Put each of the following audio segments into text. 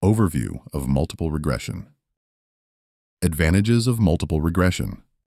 Overview of multiple regression. Advantages of multiple regression.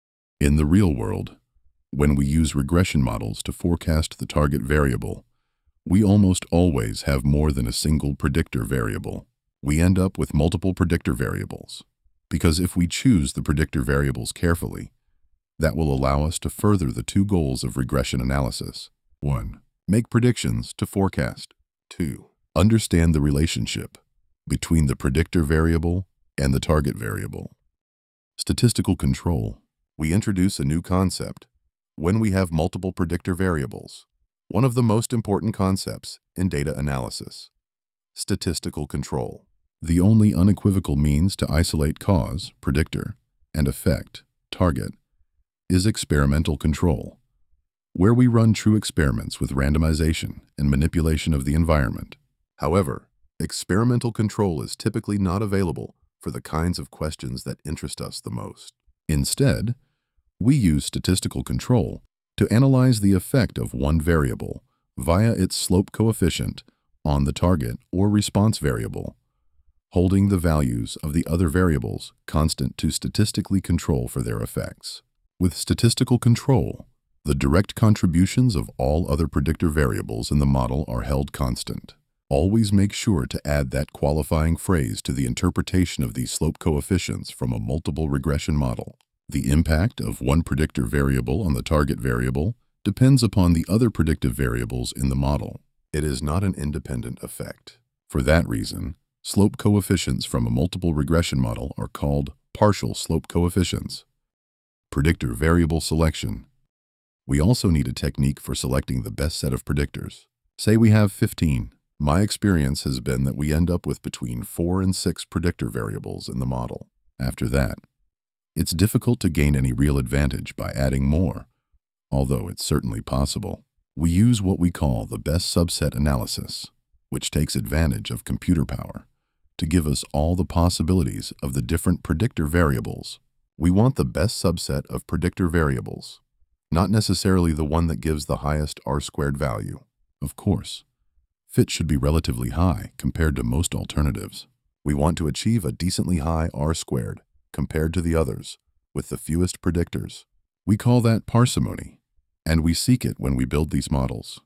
In the real world, when we use regression models to forecast the target variable, we almost always have more than a single predictor variable. We end up with multiple predictor variables, because if we choose the predictor variables carefully, that will allow us to further the two goals of regression analysis. 1. Make predictions to forecast. 2. Understand the relationship between the predictor variable and the target variable. Statistical control. We introduce a new concept when we have multiple predictor variables. One of the most important concepts in data analysis. Statistical control. The only unequivocal means to isolate cause, predictor, and effect, target, is experimental control, where we run true experiments with randomization and manipulation of the environment. However, experimental control is typically not available for the kinds of questions that interest us the most. Instead, we use statistical control to analyze the effect of one variable via its slope coefficient on the target or response variable, holding the values of the other variables constant to statistically control for their effects. With statistical control, the direct contributions of all other predictor variables in the model are held constant. Always make sure to add that qualifying phrase to the interpretation of these slope coefficients from a multiple regression model. The impact of one predictor variable on the target variable depends upon the other predictive variables in the model. It is not an independent effect. For that reason, slope coefficients from a multiple regression model are called partial slope coefficients. Predictor variable selection. We also need a technique for selecting the best set of predictors. Say we have 15. My experience has been that we end up with between 4 and 6 predictor variables in the model. After that, it's difficult to gain any real advantage by adding more, although it's certainly possible. We use what we call the best subset analysis, which takes advantage of computer power to give us all the possibilities of the different predictor variables. We want the best subset of predictor variables, not necessarily the one that gives the highest R-squared value. Of course, fit should be relatively high compared to most alternatives. We want to achieve a decently high R-squared compared to the others with the fewest predictors. We call that parsimony, and we seek it when we build these models.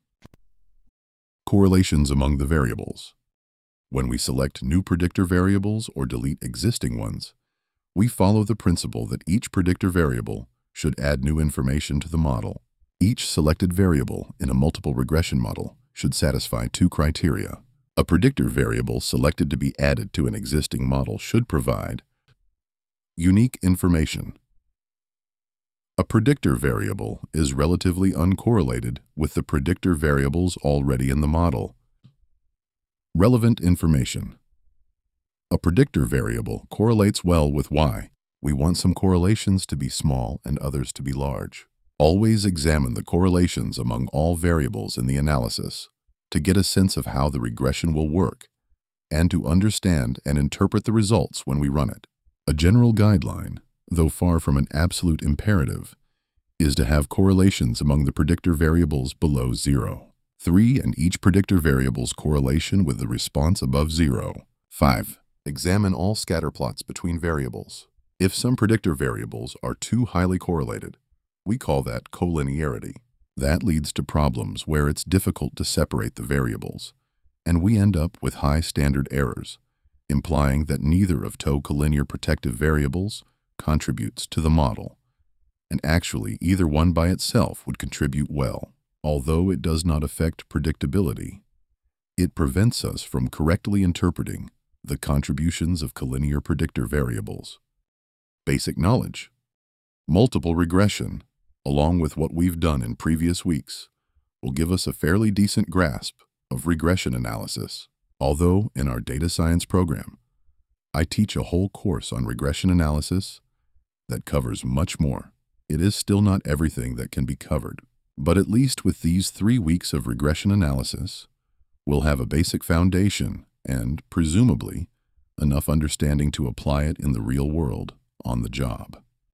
Correlations among the variables. When we select new predictor variables or delete existing ones, we follow the principle that each predictor variable should add new information to the model. Each selected variable in a multiple regression model should satisfy two criteria. A predictor variable selected to be added to an existing model should provide unique information. A predictor variable is relatively uncorrelated with the predictor variables already in the model. Relevant information. A predictor variable correlates well with Y. We want some correlations to be small and others to be large. Always examine the correlations among all variables in the analysis to get a sense of how the regression will work and to understand and interpret the results when we run it. A general guideline, though far from an absolute imperative, is to have correlations among the predictor variables below 0. 3 and each predictor variable's correlation with the response above 0. 5. Examine all scatter plots between variables. If some predictor variables are too highly correlated, we call that collinearity. That leads to problems where it's difficult to separate the variables, and we end up with high standard errors, implying that neither of two collinear protective variables contributes to the model, and actually either one by itself would contribute well. Although it does not affect predictability, it prevents us from correctly interpreting the contributions of collinear predictor variables. Basic knowledge. Multiple regression, along with what we've done in previous weeks, will give us a fairly decent grasp of regression analysis. Although in our data science program, I teach a whole course on regression analysis that covers much more. It is still not everything that can be covered, but at least with these 3 weeks of regression analysis, we'll have a basic foundation and, presumably, enough understanding to apply it in the real world on the job.